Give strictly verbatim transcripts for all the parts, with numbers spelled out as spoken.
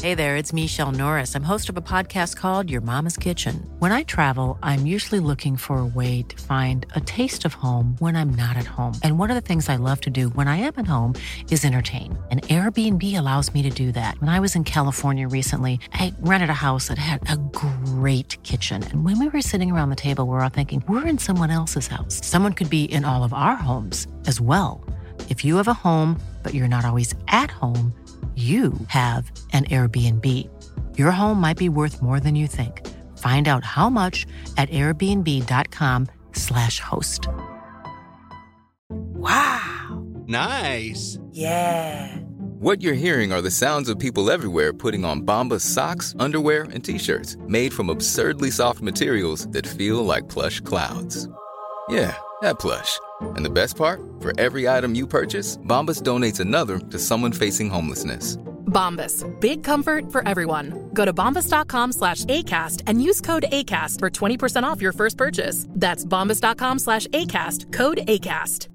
Hey there, it's Michelle Norris. I'm host of a podcast called Your Mama's Kitchen. When I travel, I'm usually looking for a way to find a taste of home when I'm not at home. And one of the things I love to do when I am at home is entertain. And Airbnb allows me to do that. When I was in California recently, I rented a house that had a great kitchen. And when we were sitting around the table, we were all thinking, we're in someone else's house. Someone could be in all of our homes as well. If you have a home, but you're not always at home, you have an Airbnb. Your home might be worth more than you think. Find out how much at airbnb.com slash host. Wow. Nice. Yeah. What you're hearing are the sounds of people everywhere putting on Bombas socks, underwear, and T-shirts made from absurdly soft materials that feel like plush clouds. Yeah, that plush. And the best part? For every item you purchase, Bombas donates another to someone facing homelessness. Bombas. Big comfort for everyone. Go to bombas.com slash ACAST and use code ACAST for twenty percent off your first purchase. That's bombas.com slash ACAST. Code ACAST.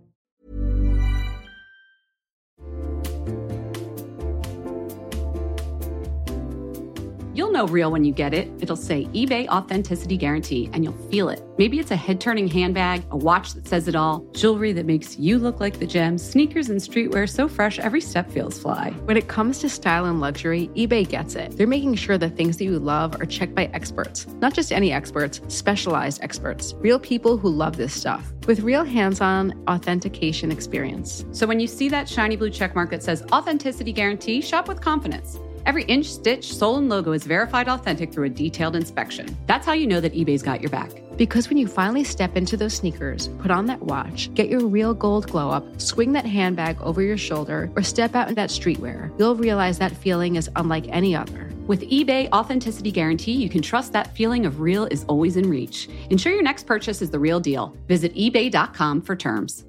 You'll know real when you get it. It'll say eBay Authenticity Guarantee, and you'll feel it. Maybe it's a head-turning handbag, a watch that says it all, jewelry that makes you look like the gem, sneakers and streetwear so fresh every step feels fly. When it comes to style and luxury, eBay gets it. They're making sure the things that you love are checked by experts. Not just any experts, specialized experts. Real people who love this stuff. With real hands-on authentication experience. So when you see that shiny blue checkmark that says Authenticity Guarantee, shop with confidence. Every inch, stitch, sole, and logo is verified authentic through a detailed inspection. That's how you know that eBay's got your back. Because when you finally step into those sneakers, put on that watch, get your real gold glow up, swing that handbag over your shoulder, or step out in that streetwear, you'll realize that feeling is unlike any other. With eBay Authenticity Guarantee, you can trust that feeling of real is always in reach. Ensure your next purchase is the real deal. Visit ebay dot com for terms.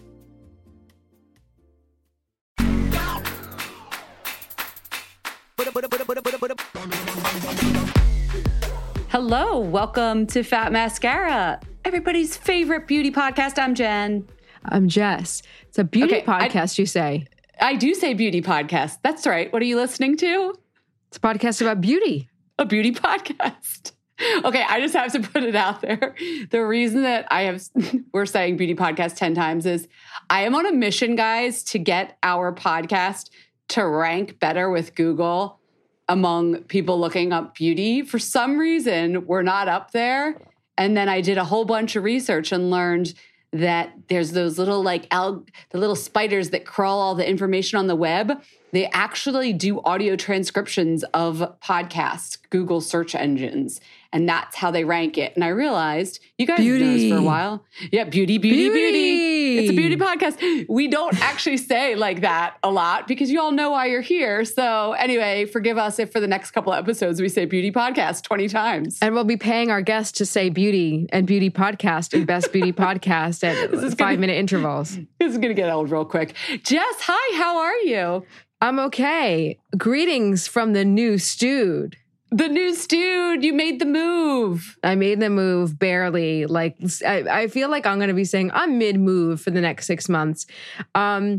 Hello, welcome to Fat Mascara, everybody's favorite beauty podcast. I'm Jen. I'm Jess. It's a beauty Okay, podcast, I, you say? I do say beauty podcast. That's right. What are you listening to? It's a podcast about beauty. A beauty podcast. Okay, I just have to put it out there. The reason that I have, we're saying beauty podcast ten times is I am on a mission, guys, to get our podcast to rank better with Google among people looking up beauty. For some reason, we're not up there. And then I did a whole bunch of research and learned that there's those little like al- the little spiders that crawl all the information on the web. They actually do audio transcriptions of podcasts, Google search engines, and that's how they rank it. And I realized, you guys beauty. know this for a while. Yeah, beauty, beauty, beauty, beauty. It's a beauty podcast. We don't actually say like that a lot because you all know why you're here. So anyway, forgive us if for the next couple of episodes we say beauty podcast twenty times. And we'll be paying our guests to say beauty and beauty podcast and best beauty podcast at five gonna, minute intervals. This is going to get old real quick. Jess, hi, how are you? I'm okay. Greetings from the new stewed. The new stewed, you made the move. I made the move barely. Like I, I feel like I'm going to be saying I'm mid-move for the next six months. Um,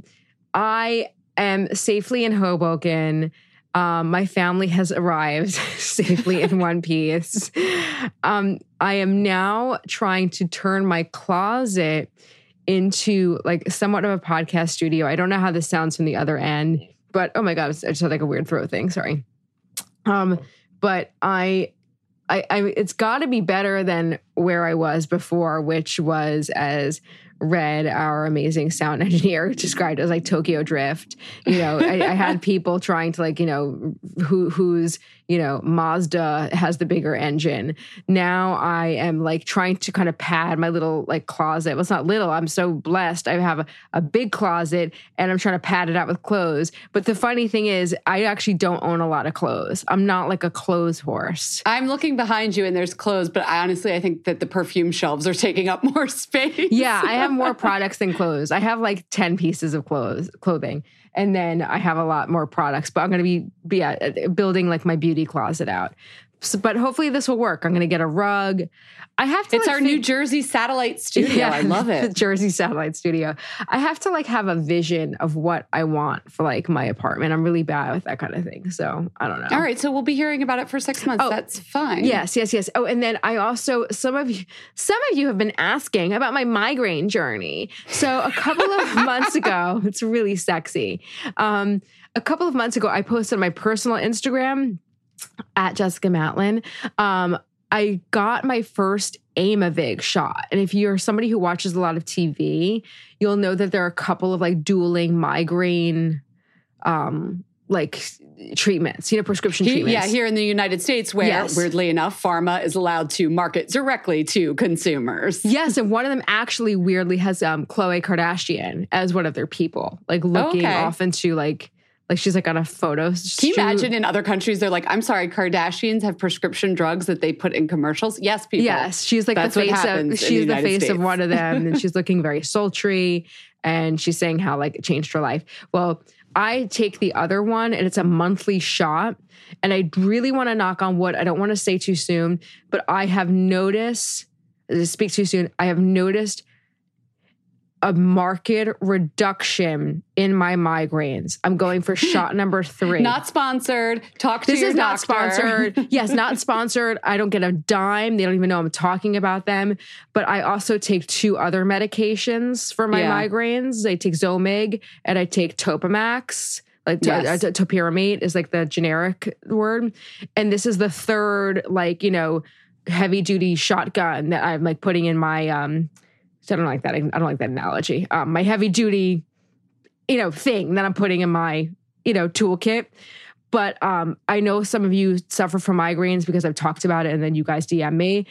I am safely in Hoboken. Um, my family has arrived safely in one piece. Um, I am now trying to turn my closet into like somewhat of a podcast studio. I don't know how this sounds from the other end, but oh my God, I just had like a weird throat thing. Sorry. Um, but I, I, I it's got to be better than where I was before, which was as Red, our amazing sound engineer, described as like Tokyo Drift. You know, I, I had people trying to like, you know, who who's, you know, Mazda has the bigger engine. Now I am like trying to kind of pad my little like closet. Well, it's not little. I'm so blessed. I have a, a big closet and I'm trying to pad it out with clothes. But the funny thing is I actually don't own a lot of clothes. I'm not like a clothes horse. I'm looking behind you and there's clothes, but I honestly, I think that the perfume shelves are taking up more space. Yeah, I have more products than clothes. I have like ten pieces of clothes, clothing. And then I have a lot more products, but I'm going to be, be uh, building like my beauty closet out. So, but hopefully this will work. I'm going to get a rug. I have to. It's like, our think, New Jersey satellite studio. Yeah, I love it. Jersey satellite studio. I have to like have a vision of what I want for like my apartment. I'm really bad with that kind of thing. So I don't know. All right. So we'll be hearing about it for six months. Oh, That's fine. Yes, yes, yes. Oh, and then I also, some of you, some of you have been asking about my migraine journey. So a couple of months ago, it's really sexy. Um, a couple of months ago, I posted on my personal Instagram at Jessica Matlin. Um, I got my first Aimovig shot. And if you're somebody who watches a lot of T V, you'll know that there are a couple of like dueling migraine, um, like treatments, you know, prescription He, treatments. yeah, here in the United States, where Yes. weirdly enough, pharma is allowed to market directly to consumers. Yes, and one of them actually weirdly has um Khloe Kardashian as one of their people, like looking Okay. off into like like she's like on a photo. Can you shoot. imagine in other countries, they're like, I'm sorry, Kardashians have prescription drugs that they put in commercials? Yes, people. Yes, she's like That's the what face happens in of the she's the United face of States. one of them, and she's looking very sultry, and she's saying how like it changed her life. Well, I take the other one, and it's a monthly shot, and I really want to knock on wood. I don't want to say too soon, but I have noticed. Speak too soon. I have noticed a marked reduction in my migraines. I'm going for shot number three. Not sponsored. Talk to This your is not doctor. sponsored. Yes, not sponsored. I don't get a dime. They don't even know I'm talking about them. But I also take two other medications for my Yeah. migraines. I take Zomig and I take Topamax. Like to, Yes. uh, topiramate is like the generic word. And this is the third, like, you know, heavy duty shotgun that I'm like putting in my, um, I don't like that. I don't like that analogy. Um, my heavy duty, you know, thing that I'm putting in my, you know, toolkit. But um, I know some of you suffer from migraines because I've talked about it and then you guys D M me.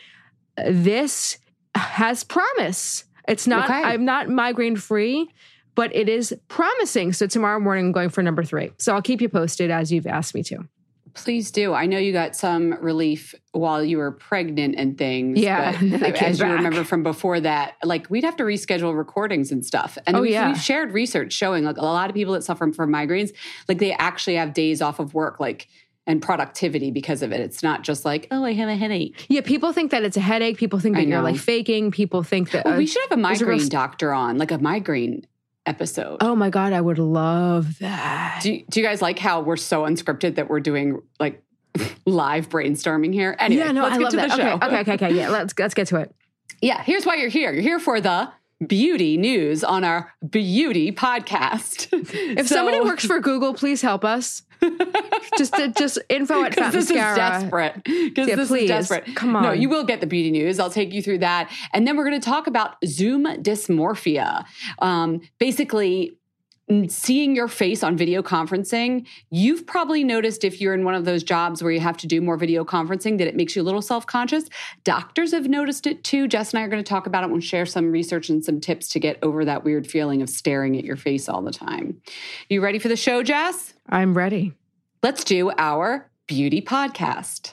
This has promise. It's not, Okay. I'm not migraine free, but it is promising. So tomorrow morning I'm going for number three. So I'll keep you posted as you've asked me to. Please do. I know you got some relief while you were pregnant and things. Yeah, but and then I came as you back. remember from before that, like we'd have to reschedule recordings and stuff. And Oh, we've, yeah. we've shared research showing like a lot of people that suffer from migraines, like they actually have days off of work, like and productivity because of it. It's not just like, oh, I have a headache. Yeah, people think that it's a headache. People think I that you're know. like faking. People think that. Well, uh, we should have a there's a real migraine st- doctor on, like a migraine episode. Oh my God, I would love that. Do, do you guys like how we're so unscripted that we're doing like live brainstorming here? Anyway, yeah, no, let's I get love to that. the show. Okay, okay, okay, okay. Yeah, let's let's get to it. Yeah, here's why you're here. You're here for the beauty news on our beauty podcast. If somebody works for Google, please help us. just to, just info at Fat this Mascara. is desperate. Because Yeah, this please. is desperate. Come No, on. you will get the beauty news. I'll take you through that. And then we're going to talk about Zoom dysmorphia. Um, basically, seeing your face on video conferencing. You've probably noticed if you're in one of those jobs where you have to do more video conferencing that it makes you a little self-conscious. Doctors have noticed it too. Jess and I are going to talk about it. We'll share some research and some tips to get over that weird feeling of staring at your face all the time. You ready for the show, Jess? I'm ready. Let's do our beauty podcast.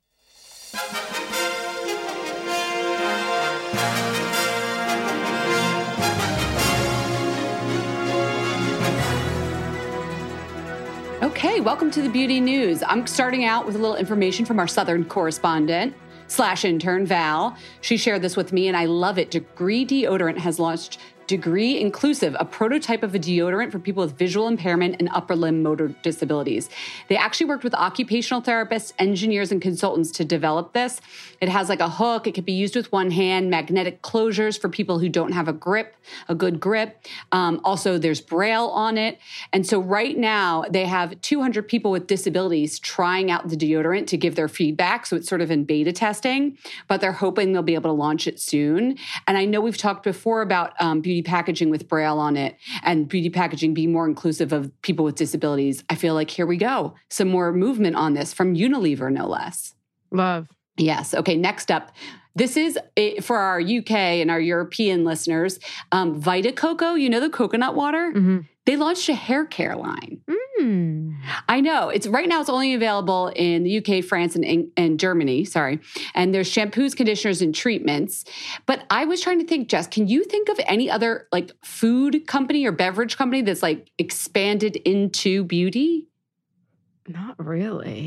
Okay, welcome to the Beauty News. I'm starting out with a little information from our Southern correspondent slash intern, Val. She shared this with me and I love it. Degree Deodorant has launched Degree Inclusive, a prototype of a deodorant for people with visual impairment and upper limb motor disabilities. They actually worked with occupational therapists, engineers, and consultants to develop this. It has like a hook. It can be used with one hand, magnetic closures for people who don't have a grip, a good grip. Um, also, there's Braille on it. And so right now, they have two hundred people with disabilities trying out the deodorant to give their feedback. So it's sort of in beta testing, but they're hoping they'll be able to launch it soon. And I know we've talked before about um, beauty packaging with Braille on it and beauty packaging being more inclusive of people with disabilities. I feel like here we go. Some more movement on this from Unilever, no less. Love. Yes. Okay, next up. This is a, for our U K and our European listeners. Um, Vita Coco, you know the coconut water? Mm-hmm. They launched a hair care line. Mm. I know. It's right now it's only available in the U K, France, and, and Germany. Sorry. And there's shampoos, conditioners, and treatments. But I was trying to think, Jess, can you think of any other like food company or beverage company that's like expanded into beauty? Not really.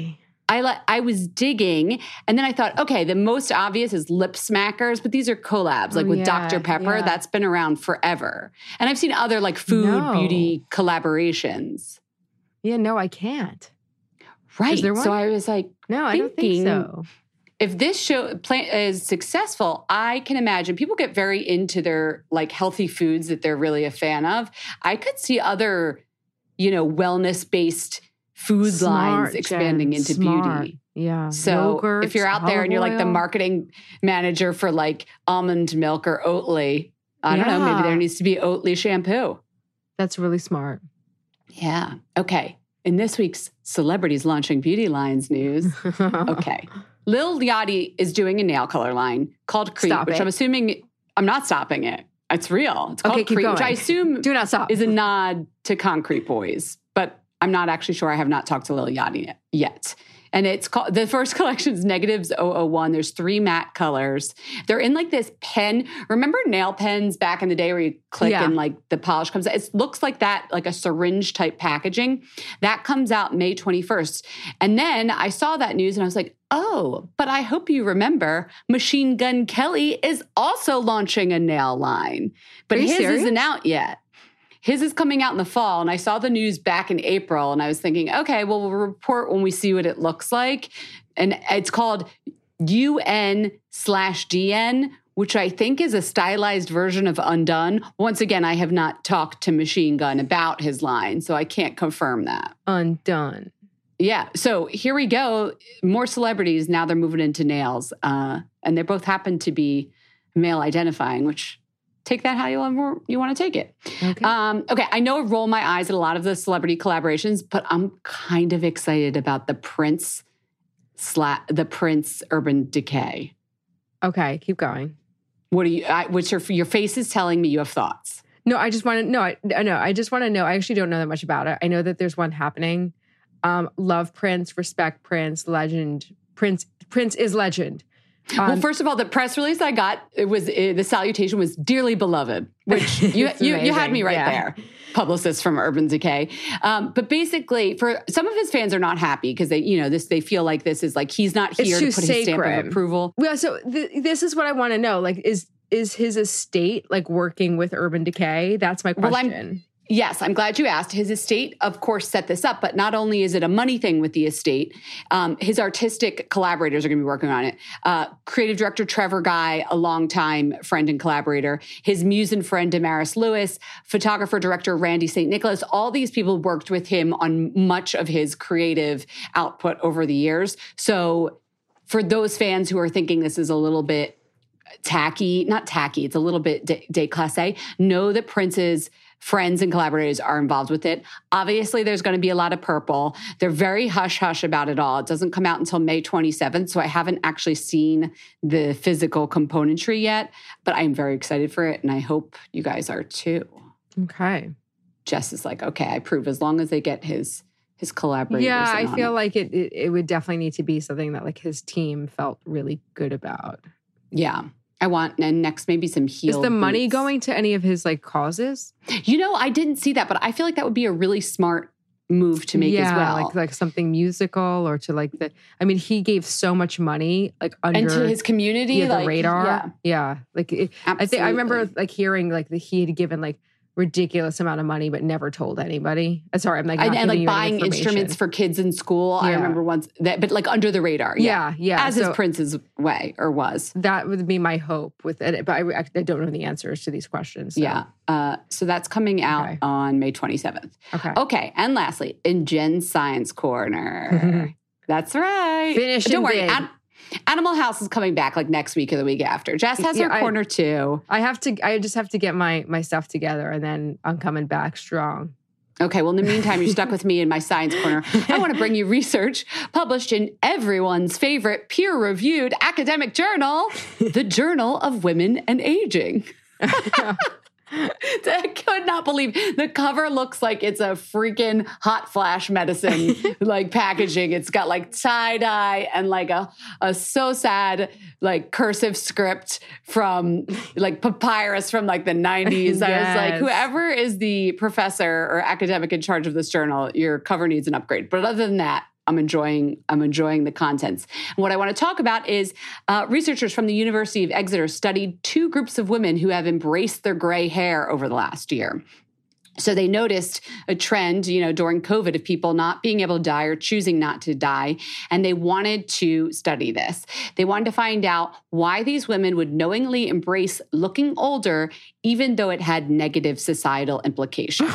I le- I was digging, and then I thought, okay, the most obvious is Lip Smackers, but these are collabs, like Oh, with yeah, Doctor Pepper. yeah. That's been around forever. And I've seen other like food, No. beauty collaborations. Yeah, no, I can't. Right. there one? So I was like, No, I don't think Thinking- so. if this show plan is successful, I can imagine people get very into their like healthy foods that they're really a fan of. I could see other, you know, wellness-based food Smart, lines expanding Jen, into smart. beauty. Yeah. So Yogurts, if you're out there and you're like the olive oil. marketing manager for like almond milk or Oatly, I don't know, maybe Yeah. there needs to be Oatly shampoo. That's really smart. Yeah. Okay. In this week's Celebrities Launching Beauty Lines news, okay. Lil Yachty is doing a nail color line called Creep, Stop which it. I'm assuming, I'm not stopping it. It's real. It's called Okay, keep Creep, which going. I assume Do not stop. is a nod to Concrete Boys, but I'm not actually sure. I have not talked to Lil Yachty yet. And it's called, the first collection is Negatives oh oh one. There's three matte colors. They're in like this pen. Remember nail pens back in the day where you click Yeah. and like the polish comes out? It looks like that, like a syringe type packaging. That comes out May twenty-first. And then I saw that news and I was like, oh, but I hope you remember Machine Gun Kelly is also launching a nail line. But Are you his serious? isn't out yet. His is coming out in the fall, and I saw the news back in April, and I was thinking, okay, well, we'll report when we see what it looks like. And it's called U N slash D N, which I think is a stylized version of Undone. Once again, I have not talked to Machine Gun about his line, so I can't confirm that. Undone. Yeah, so here we go. More celebrities, now they're moving into nails. Uh, and they both happen to be male identifying, which... take that how you want, you want to take it. Okay. Um, okay, I know I roll my eyes at a lot of the celebrity collaborations, but I'm kind of excited about the Prince, sla- the Prince Urban Decay. Okay, keep going. What are you? I, what's your your face is telling me you have thoughts. No, I just want to no, I no, I just want to know. I actually don't know that much about it. I know that there's one happening. Um, love Prince, respect Prince, legend. Prince, Prince is legend. Um, Well, first of all, the press release I got, it was it, the salutation was "Dearly beloved," which you It's you, you had amazing, me right yeah. there. Publicist from Urban Decay, um, but basically, for some of his fans are not happy because they, you know, this they feel like this is like he's not It's here to too put his stamp sacred. of approval. Well, so th- this is what I want to know. Like, is is his estate like working with Urban Decay? That's my Well, I'm- question. Yes, I'm glad you asked. His estate, of course, set this up, but not only is it a money thing with the estate, um, his artistic collaborators are going to be working on it. Uh, creative director Trevor Guy, a longtime friend and collaborator, his muse and friend Damaris Lewis, photographer director Randy Saint Nicholas, all these people worked with him on much of his creative output over the years. So for those fans who are thinking this is a little bit tacky, not tacky, it's a little bit de- déclassé, know that Prince's friends and collaborators are involved with it. Obviously, there's going to be a lot of purple. They're very hush-hush about it all. It doesn't come out until May twenty-seventh, so I haven't actually seen the physical componentry yet, but I'm very excited for it, and I hope you guys are too. Okay. Jess is like, okay, I approve as long as they get his his collaborators Yeah, I in on feel it. like it, it. It would definitely need to be something that like his team felt really good about. Yeah. I want, and next maybe some heel Is the money boots. going to any of his like causes? You know, I didn't see that, but I feel like that would be a really smart move to make yeah, as well. like like something musical or to like the. I mean, he gave so much money like under and to his community, yeah, the like, radar. Yeah, Yeah, like it, I think I remember absolutely. like hearing like that he had given like ridiculous amount of money but never told anybody. Uh, Sorry, I'm like not and, and giving like you any buying information. instruments for kids in school. I Yeah. remember once that, but like under the radar. Yeah, yeah. As so is Prince's way or was. that would be my hope with it, but I, I don't know the answers to these questions. so. Yeah. Uh, so that's coming out Okay. on May twenty-seventh. Okay. Okay. And lastly, in Jen's Science Corner. That's right. Finishing Don't worry. big. An- Animal House is coming back like next week or the week after. Jess has Yeah, her I- corner too. I have to. I just have to get my my stuff together, and then I'm coming back strong. Okay, well, in the meantime, you're stuck with me in my science corner. I want to bring you research published in everyone's favorite peer-reviewed academic journal, the Journal of Women and Aging. I could not believe the cover looks like it's a freaking hot flash medicine like packaging. It's got like tie dye and like a, a so sad like cursive script from like papyrus from like the nineties. I was like, Yes. whoever is the professor or academic in charge of this journal, your cover needs an upgrade. But other than that, I'm enjoying, I'm enjoying the contents. And what I want to talk about is uh, researchers from the University of Exeter studied two groups of women who have embraced their gray hair over the last year. So they noticed a trend, you know, during COVID of people not being able to dye or choosing not to dye. And they wanted to study this. They wanted to find out why these women would knowingly embrace looking older, even though it had negative societal implications.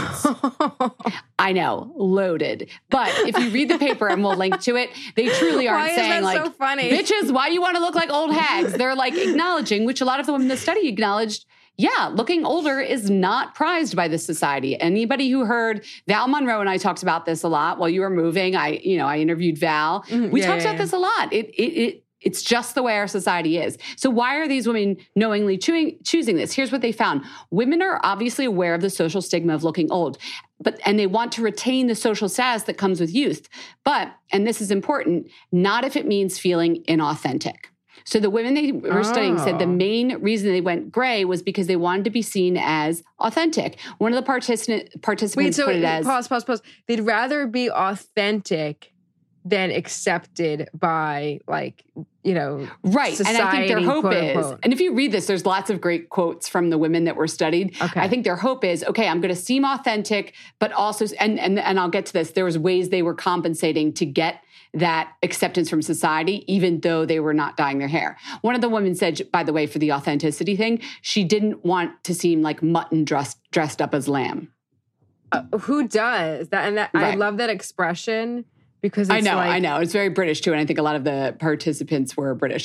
I know, loaded. But if you read the paper, and we'll link to it, they truly aren't why saying is that like, so funny? bitches, why you want to look like old hags? They're like acknowledging, which a lot of the women in the study acknowledged, yeah, looking older is not prized by this society. Anybody who heard Val Monroe and I talked about this a lot while you were moving, I, you know, I interviewed Val. Mm, we yeah, talked yeah, about yeah. this a lot. It, it, it, it's just the way our society is. So why are these women knowingly chewing, choosing this? Here's what they found. Women are obviously aware of the social stigma of looking old, but and they want to retain the social status that comes with youth. But, and this is important, not if it means feeling inauthentic. So the women they were oh. studying said the main reason they went gray was because they wanted to be seen as authentic. One of the particip- participants Wait, so put it as... Pause, pause, pause. They'd rather be authentic than accepted by, like, you know, right. society, and I think their hope quote, is, unquote. and if you read this, there's lots of great quotes from the women that were studied. Okay. I think their hope is, okay, I'm going to seem authentic, but also, and, and, and I'll get to this, there was ways they were compensating to get that acceptance from society, even though they were not dyeing their hair. One of the women said, by the way, for the authenticity thing, she didn't want to seem like mutton dressed, dressed up as lamb. Uh, who does that? And that, Right. I love that expression because it's I know, like, I know. It's very British too. And I think a lot of the participants were British.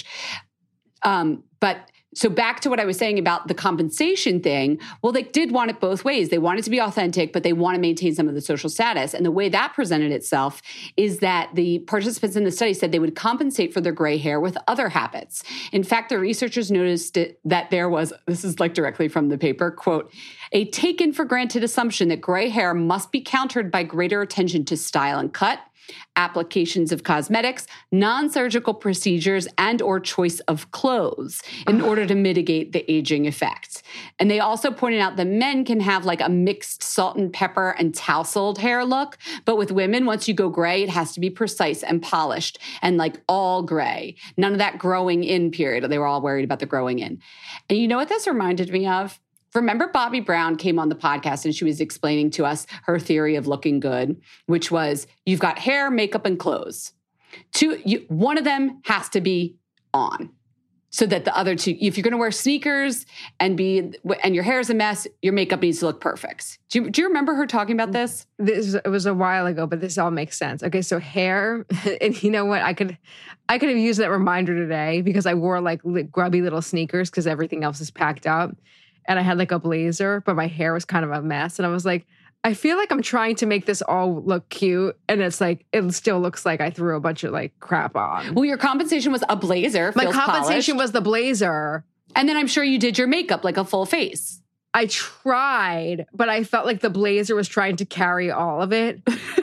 Um, but so back to what I was saying about the compensation thing. Well, they did want it both ways. They wanted to be authentic, but they want to maintain some of the social status. And the way that presented itself is that the participants in the study said they would compensate for their gray hair with other habits. In fact, the researchers noticed it, that there was, this is like directly from the paper, quote, a taken for granted assumption that gray hair must be countered by greater attention to style and cut, applications of cosmetics, non-surgical procedures, and or choice of clothes in order to mitigate the aging effect. And they also pointed out that men can have like a mixed salt and pepper and tousled hair look, but with women, once you go gray, it has to be precise and polished and like all gray. None of that growing in period. They were all worried about the growing in. And you know what this reminded me of? Remember Bobbi Brown came on the podcast and she was explaining to us her theory of looking good, which was you've got hair, makeup, and clothes. Two, you, one of them has to be on so that the other two, if you're going to wear sneakers and be and your hair's a mess, your makeup needs to look perfect. Do you, do you remember her talking about this? This it was a while ago, but this all makes sense. Okay, so hair, and you know what? I could, I could have used that reminder today because I wore like grubby little sneakers because everything else is packed up. And I had like a blazer, but my hair was kind of a mess. And I was like, I feel like I'm trying to make this all look cute. And it's like, it still looks like I threw a bunch of like crap on. Well, your compensation was a blazer. My feels compensation polished. was the blazer. And then I'm sure you did your makeup like a full face. I tried, but I felt like the blazer was trying to carry all of it.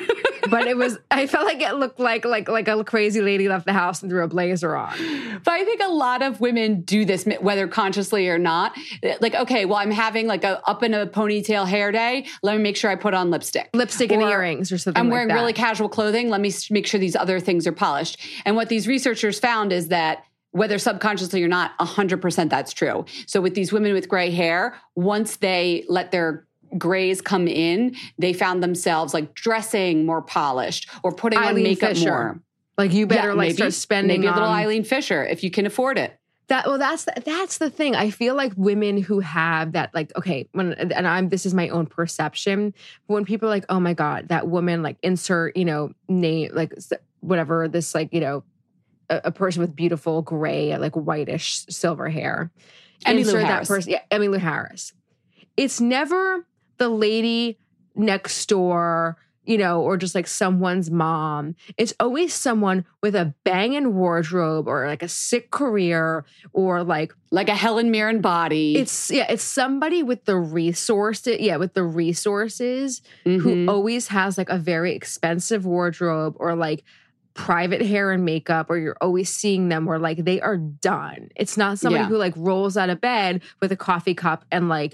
But it was, I felt like it looked like like like a crazy lady left the house and threw a blazer on. But I think a lot of women do this, whether consciously or not. Like, okay, well, I'm having like a up in a ponytail hair day. Let me make sure I put on lipstick. Lipstick and earrings or something I'm like wearing that. really casual clothing. Let me make sure these other things are polished. And what these researchers found is that whether subconsciously or not, one hundred percent that's true. So with these women with gray hair, once they let their grays come in, they found themselves like dressing more polished or putting Eileen on makeup Fisher. more. Like you better Yeah, like maybe, start spending maybe a little on- Eileen Fisher if you can afford it. That well, that's the, that's the thing. I feel like women who have that, like, okay, when and I'm this is my own perception. When people are like, oh my god, that woman, like, insert, you know, name, like, whatever, this, like, you know, a, a person with beautiful gray, like, whitish silver hair. Emmylou Insert that Harris. person, yeah, Emmylou Harris. It's never the lady next door, you know, or just like someone's mom. It's always someone with a banging wardrobe or like a sick career or like Like a Helen Mirren body. it's yeah, it's somebody with the resources, yeah, with the resources Mhm. who always has like a very expensive wardrobe or like private hair and makeup, or you're always seeing them where like they are done. It's not somebody Yeah. who like rolls out of bed with a coffee cup and like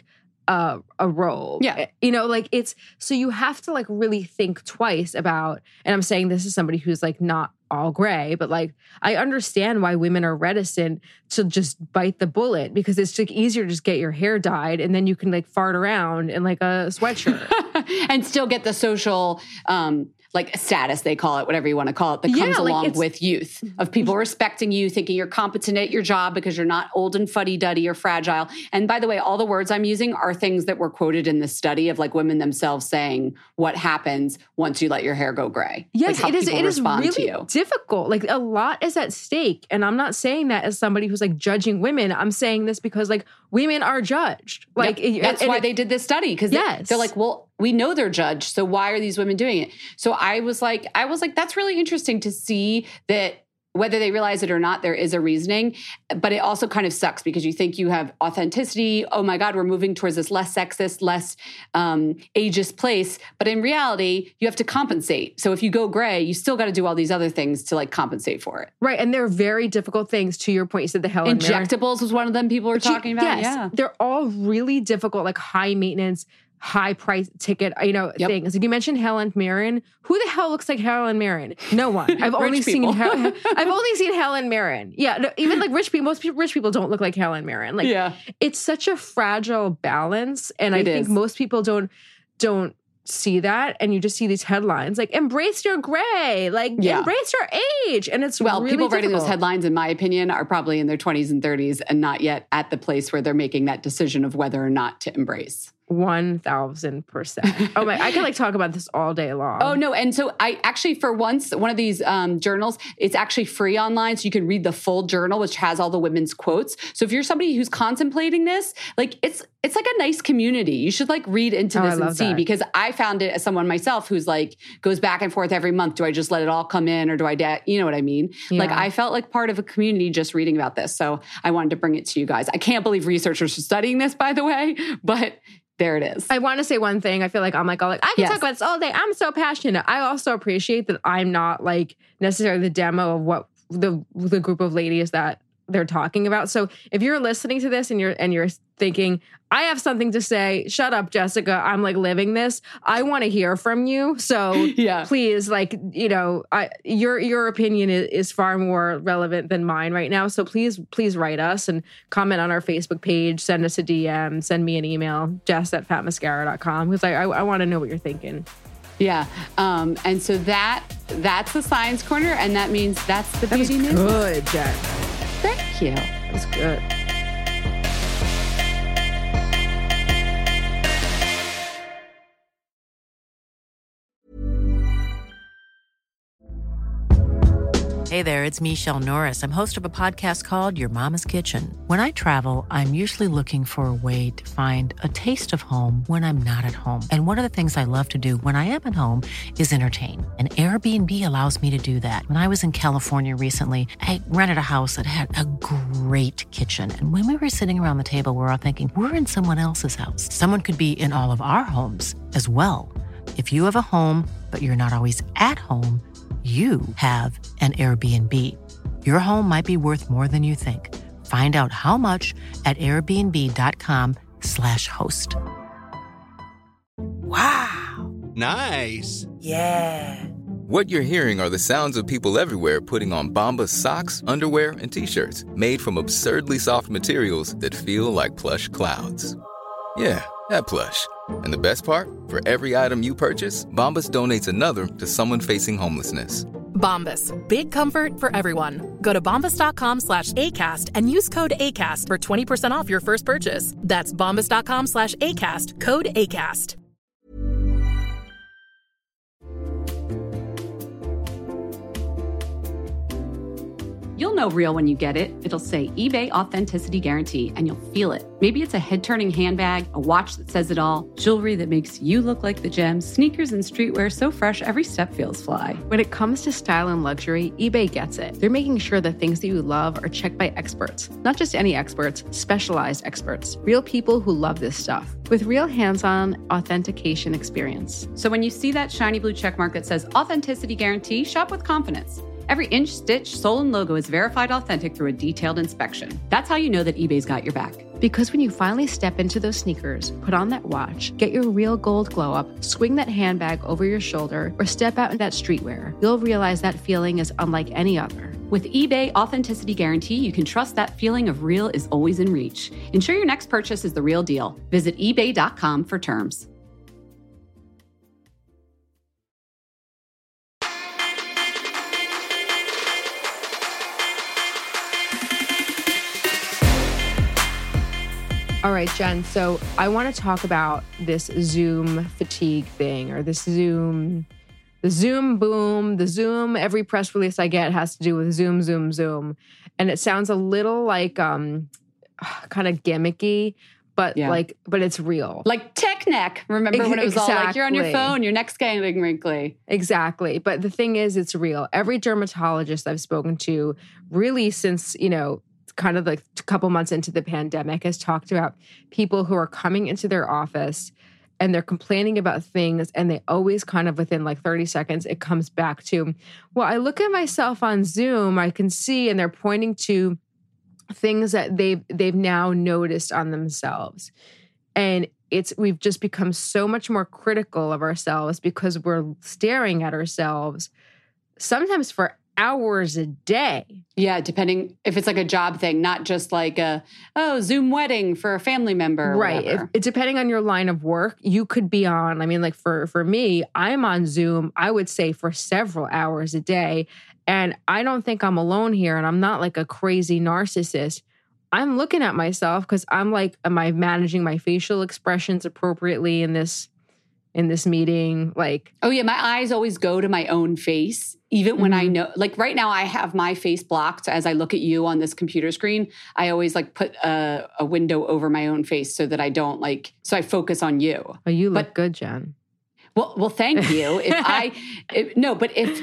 a, a role. Yeah. You know, like it's, so you have to like really think twice about, and I'm saying this is somebody who's like not all gray, but like I understand why women are reticent to just bite the bullet because it's like easier to just get your hair dyed and then you can like fart around in like a sweatshirt. And still get the social um like status, they call it, whatever you want to call it, that comes Yeah, like along it's- with youth, of people respecting you, thinking you're competent at your job because you're not old and fuddy-duddy or fragile. And by the way, all the words I'm using are things that were quoted in this study of like women themselves saying what happens once you let your hair go gray. Yes, like how it is. people It is respond really to you. difficult. Like a lot is at stake, and I'm not saying that as somebody who's like judging women. I'm saying this because like women are judged. Like Yep. it- that's and why it- they did this study because Yes. they're like, well, we know they're judged, so why are these women doing it? So I was like, I was like, that's really interesting to see that whether they realize it or not, there is a reasoning. But it also kind of sucks because you think you have authenticity. Oh my God, we're moving towards this less sexist, less um, ageist place. But in reality, you have to compensate. So if you go gray, you still got to do all these other things to like compensate for it. right, and they're very difficult things. To your point, you said the Helen Mirren. Injectables was one of them people were But you- talking about. Yes, Yeah. they're all really difficult, like high maintenance, high price ticket, you know, Yep. things. Like you mentioned Helen Mirren. Who the hell looks like Helen Mirren? No one. I've only Rich seen people. Hel- I've only seen Helen Mirren. Yeah, no, even like rich people. Most people, rich people don't look like Helen Mirren. Like Yeah. it's such a fragile balance, and I It think is. most people don't don't see that, and you just see these headlines like "Embrace your gray," like Yeah. "Embrace your age," and it's Well, really people writing those difficult. headlines, in my opinion, are probably in their twenties and thirties and not yet at the place where they're making that decision of whether or not to embrace. One thousand percent. Oh my! I could like talk about this all day long. Oh, no. And so I actually, for once, one of these um, journals, it's actually free online. So you can read the full journal, which has all the women's quotes. So if you're somebody who's contemplating this, like it's it's like a nice community. You should like read into Oh, I this and love see, that. because I found it as someone myself who's like goes back and forth every month. Do I just let it all come in or do I, da- you know what I mean? Like Yeah. I felt like part of a community just reading about this. So I wanted to bring it to you guys. I can't believe researchers are studying this, by the way, but there it is. I want to say one thing. I feel like I'm like, all like, I can Yes. talk about this all day. I'm so passionate. I also appreciate that I'm not like necessarily the demo of what the the group of ladies that they're talking about. So if you're listening to this and you're and you're thinking, I have something to say, shut up, Jessica. I'm like living this. I want to hear from you. So Yeah. please, like, you know, I, your your opinion is, is far more relevant than mine right now. So please, please write us and comment on our Facebook page, send us a D M, send me an email, jess at fat mascara dot com, because I, I, I want to know what you're thinking. Yeah. Um, and so that that's the Science Corner, and that means that's the That was beauty news. good, Jess. Thank you. That was good. Hey there, it's Michelle Norris. I'm host of a podcast called Your Mama's Kitchen. When I travel, I'm usually looking for a way to find a taste of home when I'm not at home. And one of the things I love to do when I am at home is entertain. And Airbnb allows me to do that. When I was in California recently, I rented a house that had a great kitchen. And when we were sitting around the table, we were all thinking, we're in someone else's house. Someone could be in all of our homes as well. If you have a home, but you're not always at home, you have an Airbnb. Your home might be worth more than you think. Find out how much at airbnb.com slash host. Wow. Nice. Yeah. What you're hearing are the sounds of people everywhere putting on Bombas socks, underwear, and T-shirts made from absurdly soft materials that feel like plush clouds. Yeah, that plush. And the best part? For every item you purchase, Bombas donates another to someone facing homelessness. Bombas. Big comfort for everyone. Go to bombas.com slash ACAST and use code ACAST for twenty percent off your first purchase. That's bombas.com slash ACAST. Code ACAST. You'll know real when you get it. It'll say eBay Authenticity Guarantee, and you'll feel it. Maybe it's a head-turning handbag, a watch that says it all, jewelry that makes you look like the gem, sneakers and streetwear so fresh every step feels fly. When it comes to style and luxury, eBay gets it. They're making sure the things that you love are checked by experts. Not just any experts, specialized experts. Real people who love this stuff. With real hands-on authentication experience. So when you see that shiny blue check mark that says Authenticity Guarantee, shop with confidence. Every inch, stitch, sole, and logo is verified authentic through a detailed inspection. That's how you know that eBay's got your back. Because when you finally step into those sneakers, put on that watch, get your real gold glow up, swing that handbag over your shoulder, or step out in that streetwear, you'll realize that feeling is unlike any other. With eBay Authenticity Guarantee, you can trust that feeling of real is always in reach. Ensure your next purchase is the real deal. Visit ebay dot com for terms. All right, Jen. So I want to talk about this Zoom fatigue thing, or this Zoom, the Zoom boom, the Zoom. Every press release I get has to do with Zoom, Zoom, Zoom, and it sounds a little like um, kind of gimmicky, but yeah. like, but it's real. Like tech neck. Remember when it was exactly. all like you're on your phone, your neck's getting wrinkly. Exactly. But the thing is, it's real. Every dermatologist I've spoken to, really since you know. kind of like a couple months into the pandemic, has talked about people who are coming into their office and they're complaining about things, and they always kind of within like thirty seconds, it comes back to, well, I look at myself on Zoom, I can see, and they're pointing to things that they've they've now noticed on themselves. And it's we've just become so much more critical of ourselves because we're staring at ourselves sometimes for hours a day. Yeah, depending if it's like a job thing, not just like a, oh, Zoom wedding for a family member. Or right. If, it's depending on your line of work. You could be on, I mean, like for, for me, I'm on Zoom, I would say for several hours a day. And I don't think I'm alone here. And I'm not like a crazy narcissist. I'm looking at myself because I'm like, am I managing my facial expressions appropriately in this in this meeting? Like, oh yeah, my eyes always go to my own face. Even when mm-hmm. I know, like right now I have my face blocked as I look at you on this computer screen. I always like put a, a window over my own face so that I don't like, so I focus on you. Oh, you look but, good, Jen. Well, well, thank you. If I, if, no, but if,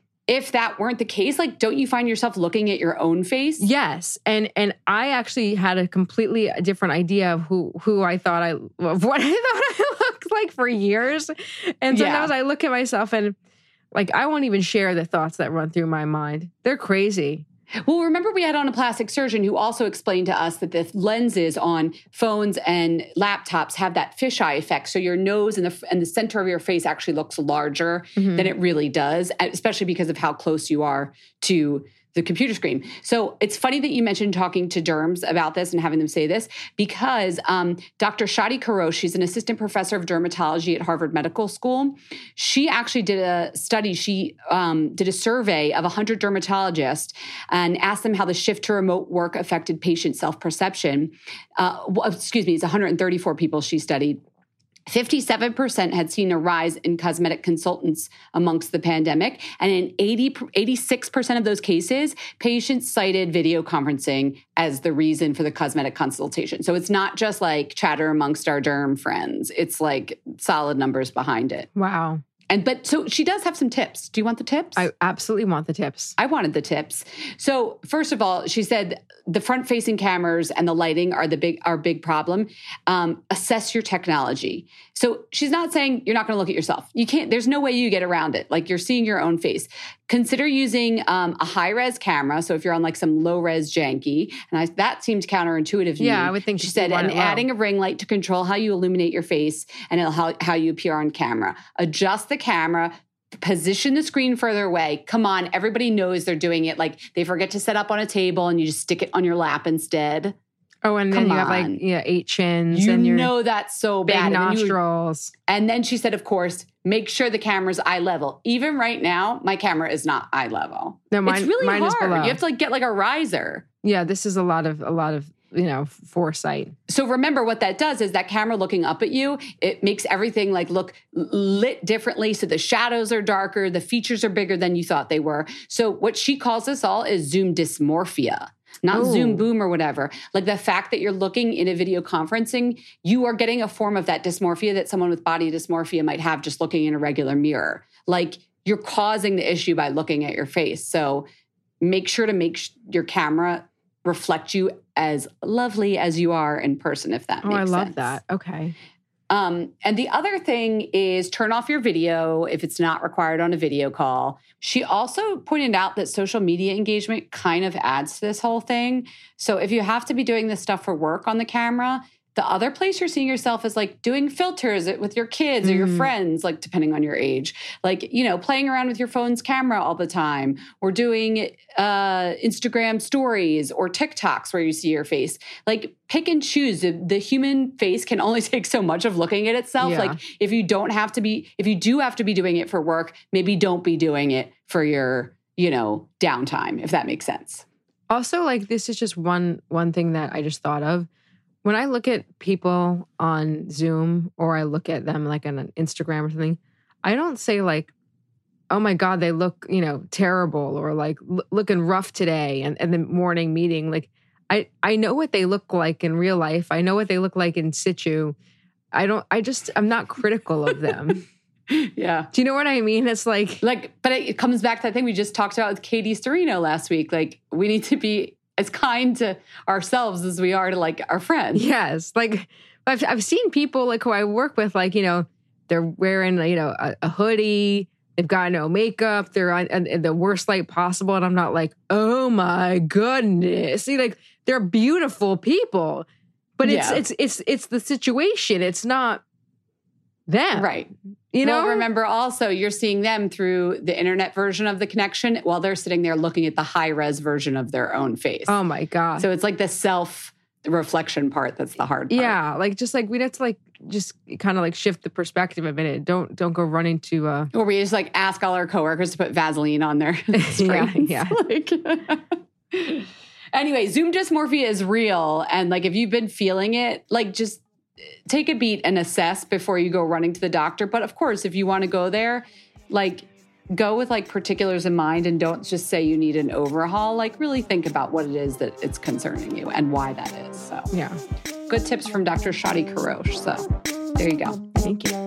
if that weren't the case, like, don't you find yourself looking at your own face? Yes. And, and I actually had a completely different idea of who, who I thought I, of what I thought I looked like for years. And sometimes yeah. I look at myself and like, I won't even share the thoughts that run through my mind. They're crazy. Well, remember we had on a plastic surgeon who also explained to us that the lenses on phones and laptops have that fisheye effect. So your nose and the and the center of your face actually looks larger mm-hmm. than it really does, especially because of how close you are to the computer screen. So it's funny that you mentioned talking to derms about this and having them say this, because um, Doctor Shadi Kourosh, she's an assistant professor of dermatology at Harvard Medical School. She actually did a study. She um, did a survey of one hundred dermatologists and asked them how the shift to remote work affected patient self-perception. Uh, well, excuse me, it's one hundred thirty-four people she studied. fifty-seven percent had seen a rise in cosmetic consultants amongst the pandemic. And in eighty, eighty-six percent of those cases, patients cited video conferencing as the reason for the cosmetic consultation. So it's not just like chatter amongst our derm friends. It's like solid numbers behind it. Wow. And but so she does have some tips. Do you want the tips? I absolutely want the tips. I wanted the tips. So first of all, she said the front-facing cameras and the lighting are the big are a big problem. Um, assess your technology. So she's not saying you're not going to look at yourself. You can't. There's no way you get around it. Like you're seeing your own face. Consider using um, a high-res camera. So if you're on like some low-res janky, and I, that seemed counterintuitive to yeah, me. I would think she said, and adding a ring light to control how you illuminate your face and how, how you appear on camera. Adjust the camera. Position the screen further away. Come on, everybody knows they're doing it. Like they forget to set up on a table and you just stick it on your lap instead. Oh, and Come then you on. have like yeah, eight chins. You and your know that's so big bad. nostrils. And then, you, and then she said, of course, make sure the camera's eye level. Even right now, my camera is not eye level. No, mine, it's really mine hard. Is below. You have to like get like a riser. Yeah, this is a lot of a lot of you know foresight. So remember what that does is that camera looking up at you, it makes everything like look lit differently. So the shadows are darker, the features are bigger than you thought they were. So what she calls this all is Zoom dysmorphia. Not Ooh. Zoom boom or whatever. Like the fact that you're looking in a video conferencing, you are getting a form of that dysmorphia that someone with body dysmorphia might have just looking in a regular mirror. Like you're causing the issue by looking at your face. So make sure to make sh- your camera reflect you as lovely as you are in person, if that oh, makes sense. I love sense. that. Okay. Um, and the other thing is turn off your video if it's not required on a video call. She also pointed out that social media engagement kind of adds to this whole thing. So if you have to be doing this stuff for work on the camera, the other place you're seeing yourself is like doing filters with your kids or your mm. friends, like depending on your age, like, you know, playing around with your phone's camera all the time, or doing uh, Instagram stories or TikToks where you see your face. Like pick and choose. The, the human face can only take so much of looking at itself. Yeah. Like if you don't have to be, if you do have to be doing it for work, maybe don't be doing it for your, you know, downtime, if that makes sense. Also, like this is just one one thing that I just thought of. When I look at people on Zoom or I look at them like on an Instagram or something, I don't say like, oh my God, they look, you know, terrible or like l- looking rough today and, and the morning meeting. Like I, I know what they look like in real life. I know what they look like in situ. I don't, I just, I'm not critical of them. Yeah. Do you know what I mean? It's like, like, but it comes back to that thing we just talked about with Katie Storino last week. Like we need to be as kind to ourselves as we are to like our friends. Yes. Like I've, I've seen people like who I work with, like, you know, they're wearing, you know, a, a hoodie, they've got no makeup, they're on in the worst light possible. And I'm not like, oh my goodness. See, like they're beautiful people, but it's, yeah. it's, it's, it's the situation. It's not them. Right. You know, well, remember also you're seeing them through the internet version of the connection while they're sitting there looking at the high res version of their own face. Oh my God. So it's like the self reflection part that's the hard part. Yeah. Like just like we'd have to like just kind of like shift the perspective a minute. Don't don't go running to uh or we just like ask all our coworkers to put Vaseline on their screens. Yeah. yeah. Like, anyway, Zoom dysmorphia is real. And like if you've been feeling it, like just take a beat and assess before you go running to the doctor. But of course, if you want to go there, like go with like particulars in mind and don't just say you need an overhaul. Like really think about what it is that it's concerning you and why that is. So yeah, good tips from Doctor Shadi Kharosh. So there you go. Thank you.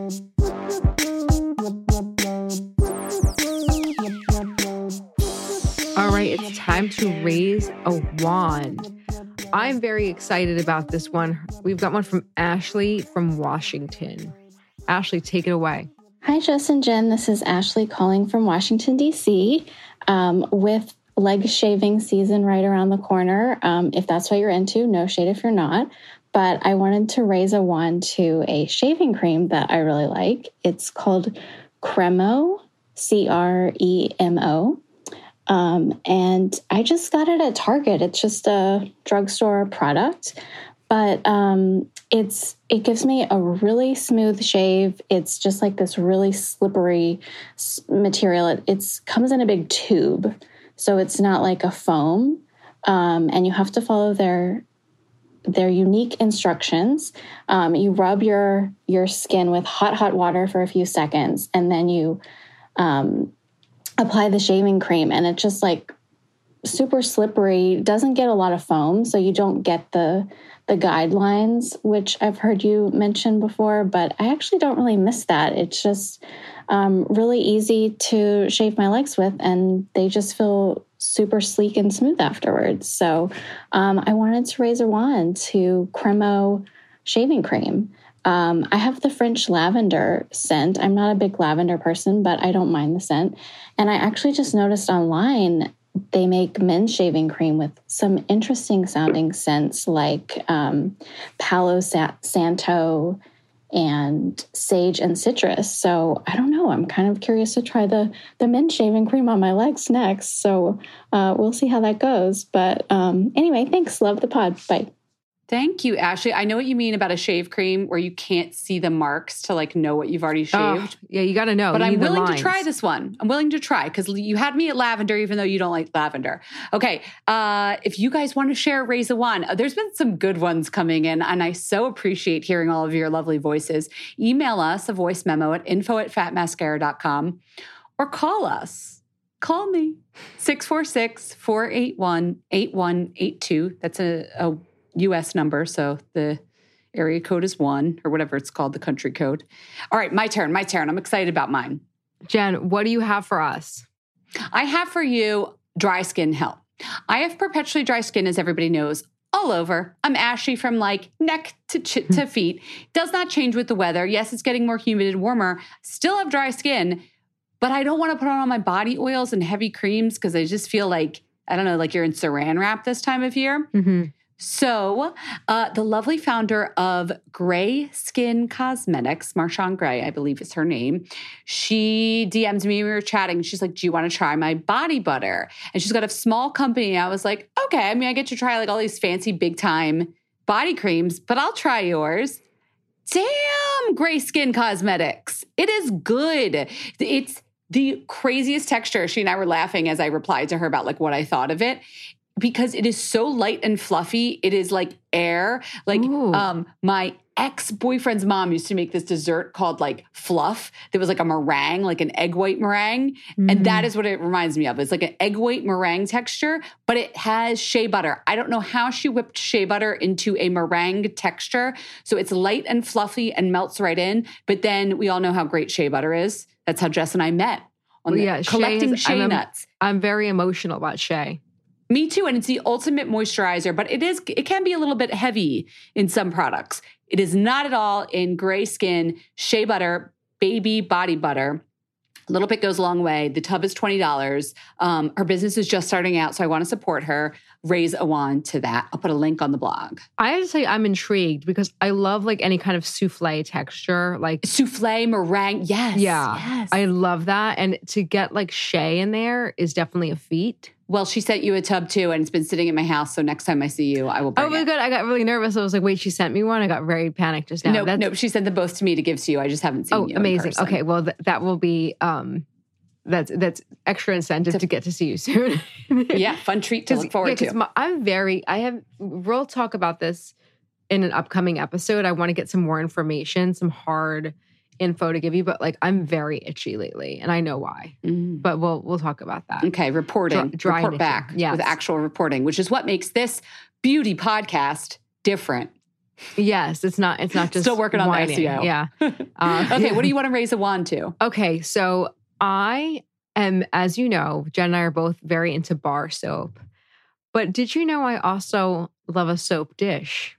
All right, it's time to raise a wand. I'm very excited about this one. We've got one from Ashley from Washington. Ashley, take it away. Hi, Jess and Jen. This is Ashley calling from Washington, D C Um, with leg shaving season right around the corner. Um, if that's what you're into, no shade if you're not. But I wanted to raise a wand to a shaving cream that I really like. It's called Cremo, C R E M O. Um, and I just got it at Target. It's just a drugstore product, but um, it's it gives me a really smooth shave. It's just like this really slippery material. It it's, comes in a big tube, so it's not like a foam, um, and you have to follow their their unique instructions. Um, you rub your your skin with hot, hot water for a few seconds, and then you um, apply the shaving cream, and it's just like super slippery, doesn't get a lot of foam, so you don't get the the guidelines, which I've heard you mention before, but I actually don't really miss that. It's just um, really easy to shave my legs with, and they just feel super sleek and smooth afterwards. So um, I wanted to raise a wand to Cremo shaving cream. Um, I have the French lavender scent. I'm not a big lavender person, but I don't mind the scent. And I actually just noticed online they make men's shaving cream with some interesting sounding scents like um, Palo Santo and sage and citrus. So I don't know. I'm kind of curious to try the, the men's shaving cream on my legs next. So uh, we'll see how that goes. But um, anyway, thanks. Love the pod. Bye. Thank you, Ashley. I know what you mean about a shave cream where you can't see the marks to like know what you've already shaved. Oh, yeah, you got to know. But you I'm willing to try this one. I'm willing to try because you had me at lavender, even though you don't like lavender. Okay, uh, if you guys want to share Raise a Wand, uh, there's been some good ones coming in, and I so appreciate hearing all of your lovely voices. Email us a voice memo at info at fat mascara dot com or call us. Call me, six four six, four eight one, eight one eight two. That's a, a U S number, so the area code is one, or whatever it's called, the country code. All right, my turn, my turn. I'm excited about mine. Jen, what do you have for us? I have for you dry skin help. I have perpetually dry skin, as everybody knows. all over. I'm ashy from like neck to ch- to feet. Does not change with the weather. Yes, it's getting more humid and warmer. Still have dry skin, but I don't want to put on all my body oils and heavy creams because I just feel like, I don't know, like you're in saran wrap this time of year. Mm-hmm. So uh, the lovely founder of Gray Skin Cosmetics, Marshawn Gray, I believe is her name, she D M'd me, we were chatting. She's like, do you want to try my body butter? And she's got a small company. I was like, okay, I mean, I get to try like all these fancy big time body creams, but I'll try yours. Damn, Gray Skin Cosmetics. It is good. It's the craziest texture. She and I were laughing as I replied to her about like what I thought of it. Because it is so light and fluffy. It is like air. Like um, my ex-boyfriend's mom used to make this dessert called like fluff. There was like a meringue, like an egg white meringue. Mm. And that is what it reminds me of. It's like an egg white meringue texture, but it has shea butter. I don't know how she whipped shea butter into a meringue texture. So it's light and fluffy and melts right in. But then we all know how great shea butter is. That's how Jess and I met on well, the, yeah, collecting shea, is, shea I'm, nuts. I'm very emotional about shea. Me too, and it's the ultimate moisturizer, but it is it can be a little bit heavy in some products. It is not at all in Gray Skin Shea Butter Baby Body Butter. A little bit goes a long way. The tub is twenty dollars. Um, her business is just starting out, so I want to support her. Raise a wand to that. I'll put a link on the blog. I have to say I'm intrigued because I love like any kind of souffle texture. Like souffle, meringue, yes. Yeah, yes. I love that. And to get like shea in there is definitely a feat. Well, she sent you a tub too, and it's been sitting in my house. So next time I see you, I will bring it. Oh, really it. good. I got really nervous. I was like, wait, she sent me one? I got very panicked just now. No, nope, nope. She sent them both to me to give to you. I just haven't seen oh, you. Oh, amazing. In person. Okay, well, th- that will be, um, that's that's extra incentive to, to get to see you soon. Yeah, fun treat to look forward yeah, to. My, I'm very, I have, we'll talk about this in an upcoming episode. I want to get some more information, some hard info to give you, but like I'm very itchy lately and I know why, mm. but we'll we'll talk about that. Okay. Reporting, Dry, report back yes. with actual reporting, which is what makes this beauty podcast different. Yes. It's not, it's not just still working on whining. the S E O. Yeah. Uh, okay. What do you want to raise a wand to? Okay. So I am, as you know, Jen and I are both very into bar soap, but did you know I also love a soap dish?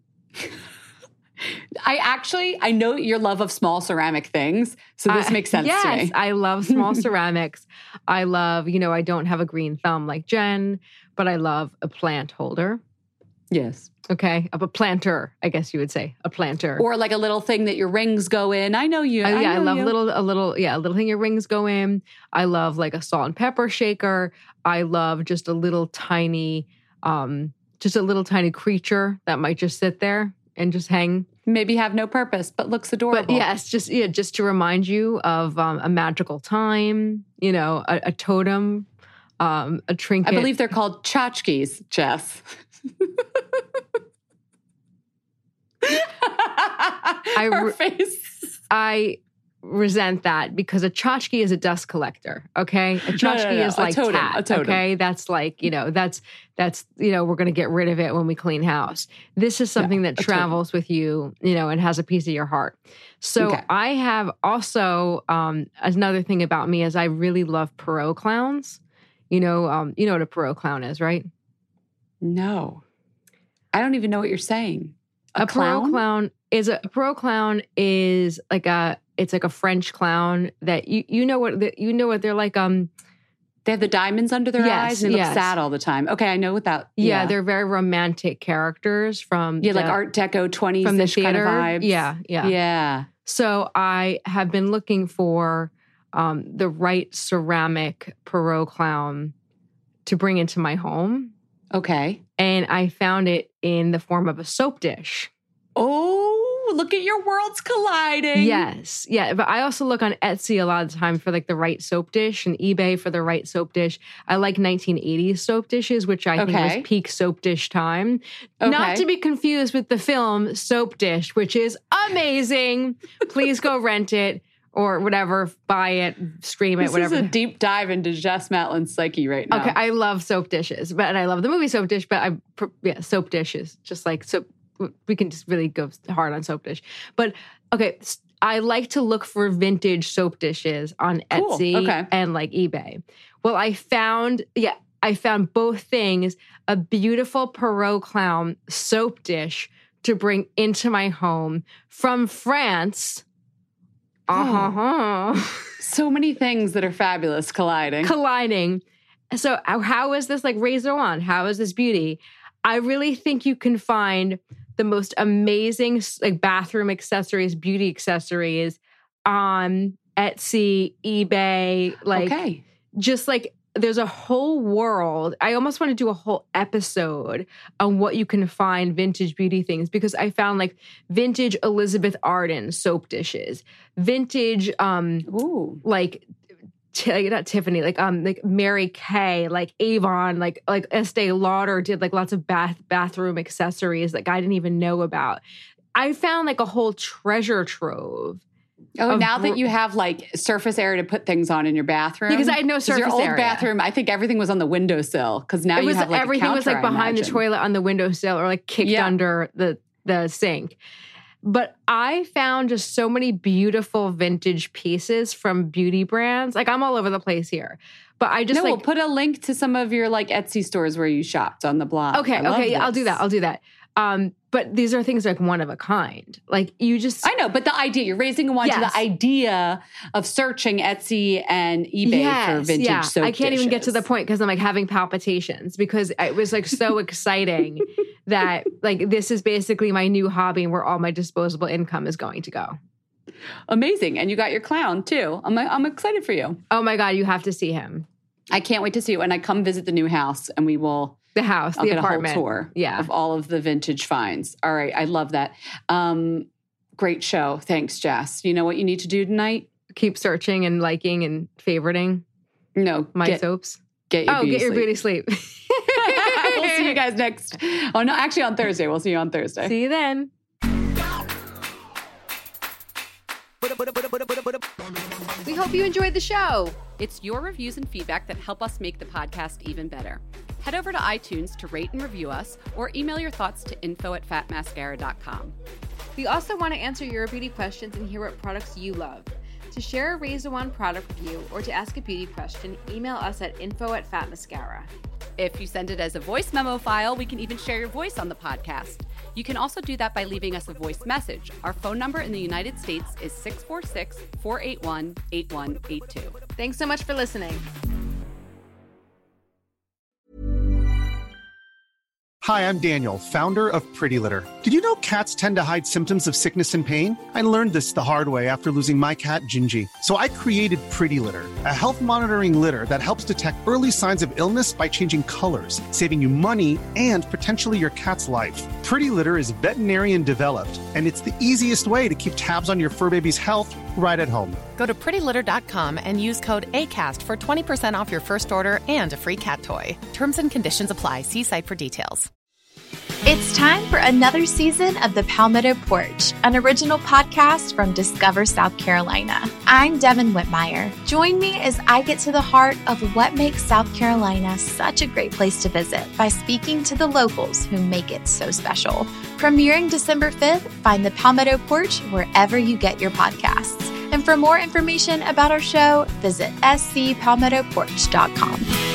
I actually, I know your love of small ceramic things, so this uh, makes sense yes, to me. Yes, I love small ceramics. I love, you know, I don't have a green thumb like Jen, but I love a plant holder. Yes. Okay, of a planter, I guess you would say, a planter. Or like a little thing that your rings go in. I know you. Uh, yeah, I, I love you. little, a little, yeah, a little thing your rings go in. I love like a salt and pepper shaker. I love just a little tiny, um, just a little tiny creature that might just sit there and just hang. Maybe have no purpose, but looks adorable. But yes, just yeah, just to remind you of um, a magical time, you know, a, a totem, um, a trinket. I believe they're called tchotchkes, Jess. I, Her face. I resent that because a tchotchke is a dust collector, okay? A tchotchke no, no, no. is like a totem, tat, a totem. Okay? That's like, you know, that's, that's you know, we're going to get rid of it when we clean house. This is something no, that travels totem. with you, you know, and has a piece of your heart. So okay. I have also, um, another thing about me is I really love Perot clowns. You know, um, you know what a Perot clown is, right? No. I don't even know what you're saying. A, a clown? Perot clown is a, a Perot clown is like a, it's like a French clown that you you know what the, you know what they're like. Um, they have the diamonds under their yes, eyes and they yes. look sad all the time. Okay, I know what that. Yeah, yeah. they're very romantic characters from yeah, the, like Art Deco twenties from the theater. Kind of vibes. Yeah, yeah, yeah. So I have been looking for um, the right ceramic Perot clown to bring into my home. Okay, and I found it in the form of a soap dish. Oh, look at your worlds colliding. Yes. Yeah. But I also look on Etsy a lot of the time for like the right soap dish and eBay for the right soap dish. I like nineteen eighties soap dishes, which I okay. think was peak soap dish time. Okay. Not to be confused with the film Soap Dish, which is amazing. Please go rent it or whatever, buy it, stream it, this whatever. This is a deep dive into Jess Matlin's psyche right now. Okay. I love soap dishes, but and I love the movie Soap Dish, but I, yeah, soap dishes, just like soap. We can just really go hard on soap dish. But okay, I like to look for vintage soap dishes on cool. Etsy okay. and like eBay. Well, I found, yeah, I found both things, a beautiful Perot Clown soap dish to bring into my home from France. Uh-huh. So many things that are fabulous colliding. Colliding. So how is this like Razor Wand? How is this beauty? I really think you can find the most amazing like bathroom accessories, beauty accessories on Etsy, eBay, like okay. just like there's a whole world. I almost want to do a whole episode on what you can find vintage beauty things, because I found like vintage Elizabeth Arden soap dishes, vintage um Ooh. like t- not Tiffany, like um like Mary Kay, like Avon, like like Estee Lauder did like lots of bath bathroom accessories that I didn't even know about. I found like a whole treasure trove. Oh, now that you have like surface area to put things on in your bathroom. Because I had no surface your old area. bathroom, I think everything was on the windowsill. Because now it you was, have like everything a was like counter, behind the toilet on the windowsill or like kicked Yeah. under the the sink. But I found just so many beautiful vintage pieces from beauty brands. Like I'm all over the place here. But I just no, like we'll put a link to some of your like Etsy stores where you shopped on the blog. Okay, I love okay, yeah, I'll this. do that. I'll do that. Um, but these are things like one of a kind. Like you just I know, but the idea, you're raising one Yes. to the idea of searching Etsy and eBay Yes, for vintage yeah. soap I can't even get to the dishes. point because I'm like having palpitations because it was like so exciting that like this is basically my new hobby where all my disposable income is going to go. Amazing. And you got your clown too. I'm I'm excited for you. Oh my God, you have to see him. I can't wait to see you. And I come visit the new house and we will The house, I'll the get apartment. a whole tour Yeah. of all of the vintage finds. All right. I love that. Um, great show. Thanks, Jess. You know what you need to do tonight? Keep searching and liking and favoriting No. my get, soaps. Get your Oh, beauty get your sleep. beauty sleep. We'll see you guys next. Oh, no, actually on Thursday. We'll see you on Thursday. See you then. We hope you enjoyed the show. It's your reviews and feedback that help us make the podcast even better. Head over to iTunes to rate and review us or email your thoughts to info at fat mascara dot com. We also want to answer your beauty questions and hear what products you love. To share a Razor Wand product review or to ask a beauty question, email us at info at fat mascara. If you send it as a voice memo file, we can even share your voice on the podcast. You can also do that by leaving us a voice message. Our phone number in the United States is six four six, four eight one, eight one eight two. Thanks so much for listening. Hi, I'm Daniel, founder of Pretty Litter. Did you know cats tend to hide symptoms of sickness and pain? I learned this the hard way after losing my cat, Gingy. So I created Pretty Litter, a health monitoring litter that helps detect early signs of illness by changing colors, saving you money and potentially your cat's life. Pretty Litter is veterinarian developed, and it's the easiest way to keep tabs on your fur baby's health right at home. Go to pretty litter dot com and use code ACAST for twenty percent off your first order and a free cat toy. Terms and conditions apply. See site for details. It's time for another season of The Palmetto Porch, an original podcast from Discover South Carolina. I'm Devin Whitmire. Join me as I get to the heart of what makes South Carolina such a great place to visit by speaking to the locals who make it so special. Premiering December fifth, find The Palmetto Porch wherever you get your podcasts. And for more information about our show, visit s c palmetto porch dot com.